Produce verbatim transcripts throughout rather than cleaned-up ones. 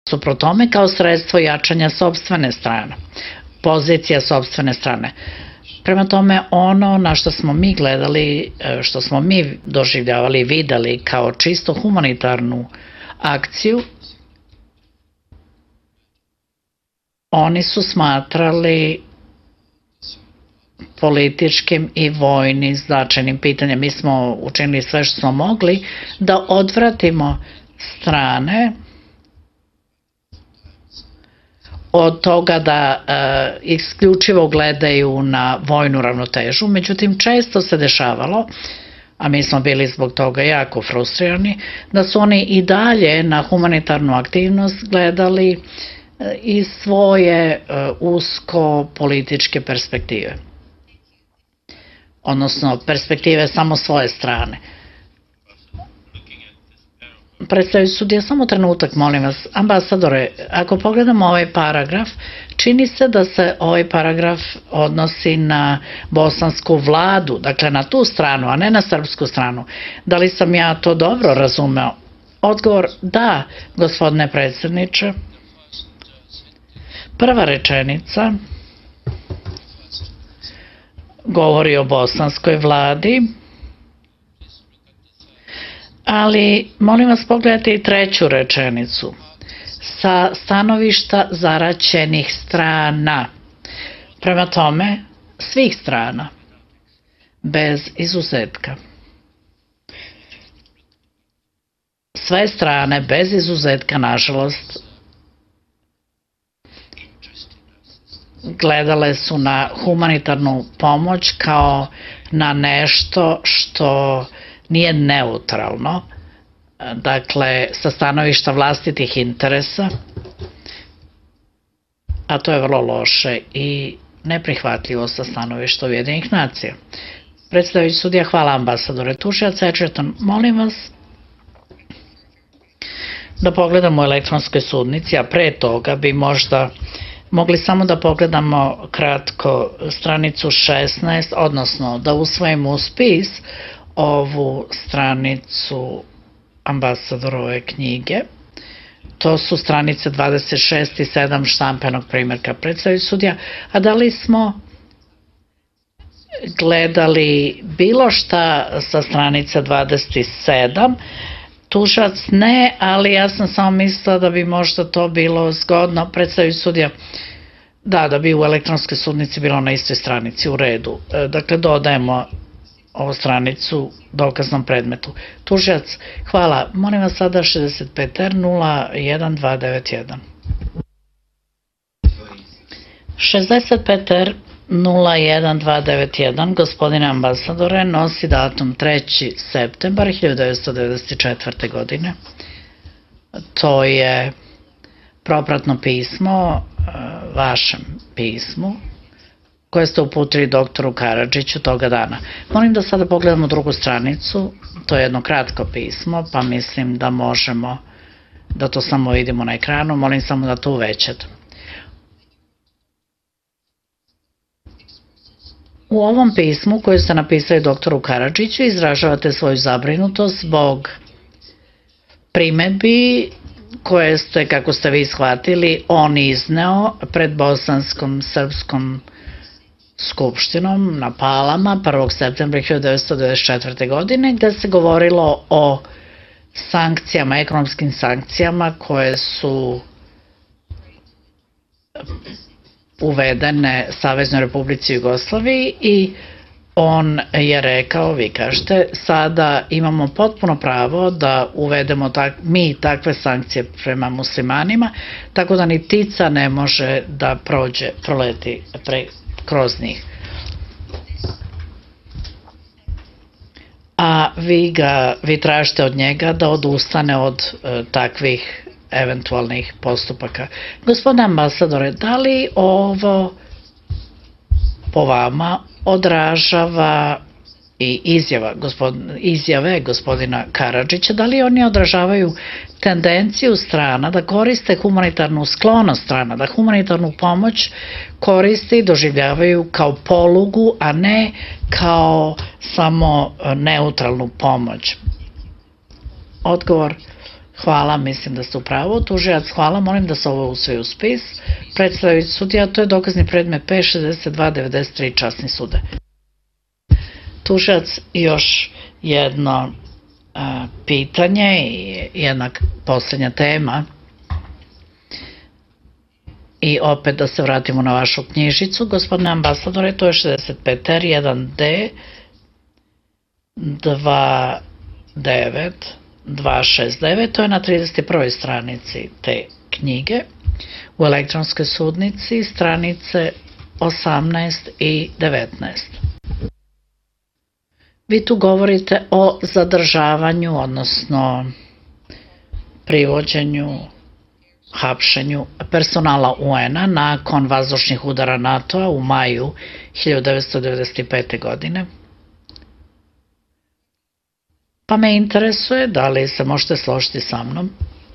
nasuprot tome kao sredstvo jačanja sopstvene strane, pozicija sopstvene strane. Prema tome, ono na što smo mi gledali, što smo mi doživljavali i videli kao čisto humanitarnu akciju, oni su smatrali političkim i vojnim značajnim pitanjem. Mi smo učinili sve što smo mogli da odvratimo strane od toga da e, isključivo gledaju na vojnu ravnotežu. Međutim, često se dešavalo, a mi smo bili zbog toga jako frustrirani, da su oni i dalje na humanitarnu aktivnost gledali e, iz svoje e, usko političke perspektive. Odnosno, perspektive samo svoje strane. Predstavljajući sudija, samo trenutak, molim vas. Ambasadore, ako pogledamo ovaj paragraf, čini se da se ovaj paragraf odnosi na bosansku vladu, dakle na tu stranu, a ne na srpsku stranu. Da li sam ja to dobro razumeo? Odgovor, da, gospodine predsjedniče. Prva rečenica govori o bosanskoj vladi, ali molim vas pogledajte i treću rečenicu. Sa stanovišta zaraćenih strana. Prema tome, svih strana, bez izuzetka. Sve strane, bez izuzetka, nažalost, gledale su na humanitarnu pomoć kao na nešto što nije neutralno, dakle, sa stanovišta vlastitih interesa, a to je vrlo loše i neprihvatljivo sa stanovišta Ujedinjenih nacija. Predstavljajući sudija, hvala ambasadore. Tužilac Edgerton, molim vas da pogledamo u elektronskoj sudnici, a pre toga bi možda mogli samo da pogledamo kratko stranicu šesnaest, odnosno da usvojimo u spis ovu stranicu ambasadorove knjige. To su stranice dvadeset šest i sedam štampenog primjerka. Predstavljajući sudija, a da li smo gledali bilo šta sa stranice dvadeset sedam? Tužilac ne, ali ja sam samo mislila da bi možda to bilo zgodno. Predstavljajući sudija, da, da bi u elektronskoj sudnici bilo na istoj stranici, u redu. Dakle, dodajemo ovu stranicu dokaznom predmetu. Tužilac, hvala. Molim vas sada šezdeset pet R nula jedan dva devet jedan. šezdeset pet R nula jedan dva devet jedan, gospodine ambasadore, nosi datum treći septembar hiljadu devetsto devedeset četvrte. godine. To je propratno pismo vašem pismu koje ste uputili doktoru Karadžiću toga dana. Molim da sada pogledamo drugu stranicu, to je jedno kratko pismo, pa mislim da možemo da to samo vidimo na ekranu, molim samo da to uvećate. U ovom pismu koje ste napisali doktoru Karadžiću izražavate svoju zabrinutost zbog primedbi koje ste, kako ste vi shvatili, on izneo pred Bosanskom srpskom skupštinom na Palama prvog septembra hiljadu devetsto devedeset četvrte. godine, gde se govorilo o sankcijama, ekonomskim sankcijama koje su uvedene Saveznoj Republici Jugoslaviji i on je rekao, vi kažete, sada imamo potpuno pravo da uvedemo mi takve sankcije prema muslimanima, tako da ni ptica ne može da prođe, proleti kroz njih. A vi ga, vi tražite od njega da odustane od takvih eventualnih postupaka. Gospodine ambasadore, da li ovo po vama odražava i izjava, izjave gospodina Karadžića, da li oni odražavaju tendenciju strana da koriste humanitarnu sklonost strana, da humanitarnu pomoć koriste i doživljavaju kao polugu, a ne kao samo neutralnu pomoć? Odgovor, Hvala, mislim da ste u pravu. Tužilac, hvala, molim da se ovo usvoji u spis. Predstavljajući sudija, to je dokazni predmet P šezdeset dva devedeset tri časni sude. Tužilac, još jedno a, pitanje i jedna posljednja tema. I opet da se vratimo na vašu knjižicu, gospodine ambasadore, to je šezdeset pet R jedan D dva devet dva šest devet, to je na trideset prvoj stranici te knjige, u elektronskoj sudnici, stranice osamnaest i devetnaest. Vi tu govorite o zadržavanju, odnosno privođenju, hapšenju personala U N-a nakon vazdušnih udara NATO-a u maju hiljadu devetsto devedeset pete. godine. Pa me interesuje da li se možete složiti sa mnom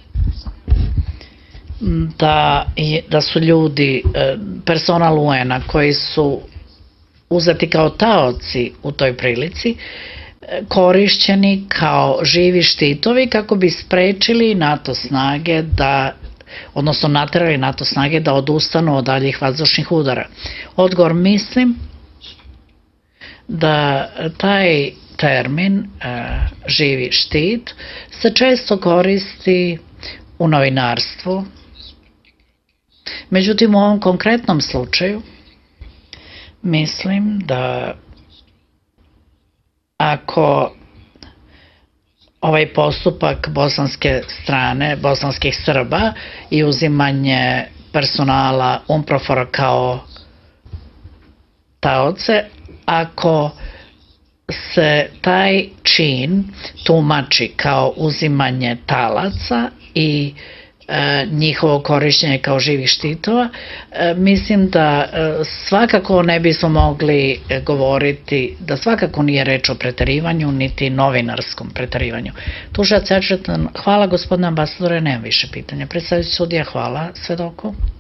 da, da su ljudi, personal U N-a koji su uzeti kao taoci u toj prilici, korišćeni kao živi štitovi kako bi sprečili NATO snage da, odnosno naterali NATO snage da odustanu od daljih vazdušnih udara. Odgovor, mislim da taj termin e, živi štit se često koristi u novinarstvu. Međutim, u ovom konkretnom slučaju mislim da ako ovaj postupak bosanske strane, bosanskih Srba i uzimanje personala UNPROFOR-a kao taoce, ako se taj čin tumači kao uzimanje talaca i e, njihovo korišćenje kao živih štitova, e, mislim da e, svakako ne bismo mogli govoriti, da svakako nije reč o preterivanju, niti novinarskom preterivanju. Tužilac Edgerton, hvala gospodine ambasadore, nemam više pitanja. Predstavljajući sudija, hvala svedoku.